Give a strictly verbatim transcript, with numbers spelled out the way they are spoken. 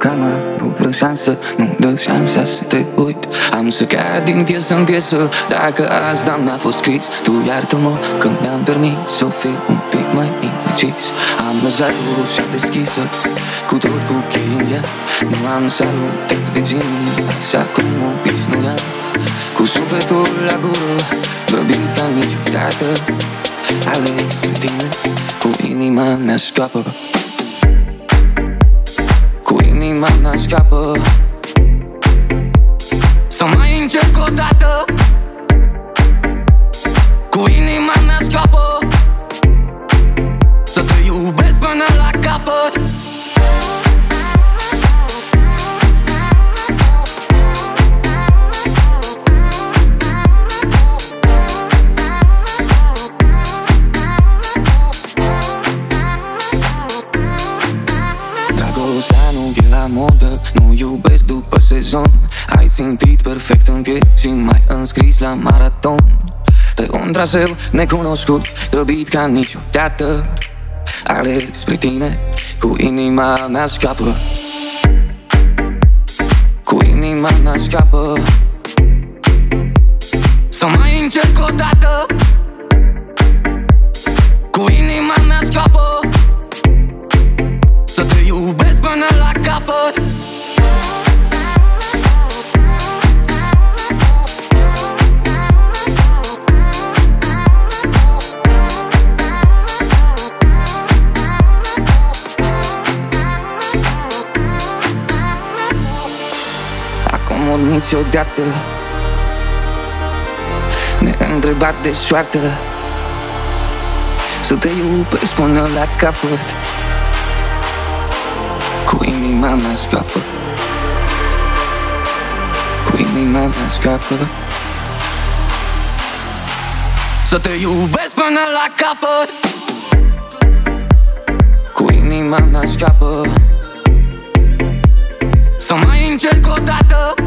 cama nu dă șansă, nu dă șansa să te uit. Am să cad din piesă în piesă, dacă asta n-a fost scris. Tu iartă-mă că mi-am permis să fiu un pic mai indecis. Am lăsat ușa deschisă, cu tot cu chei în ea. Nu am salutat vecinii, așa cum obișnuiam. Cu sufletul la gură, grăbit ca niciodată. Aleg spre tine, cu inima mea scapă. Cu inima mea scapă. Să mai încerc o dată. Cu inima mea scapă. Să te iubesc până la capăt. La modă, nu iubesc după sezon. Ai țintit perfect în piept și m-ai înscris la maraton. Pe un traseu necunoscut, grăbit ca niciodată. Alerg spre tine, cu inima mea scapă. Cu inima mea scapă. Să mai încerc o dată. Cu inima mea scapă. Să te iubesc până la capăt. Acum ori niciodată, neîntrebat de soartă. Să te iubesc până la capăt. Cu inima mea scapă. Cu inima mea scapă. Să te iubesc până la capăt. Cu inima mea scapă. Să mai încerc o dată.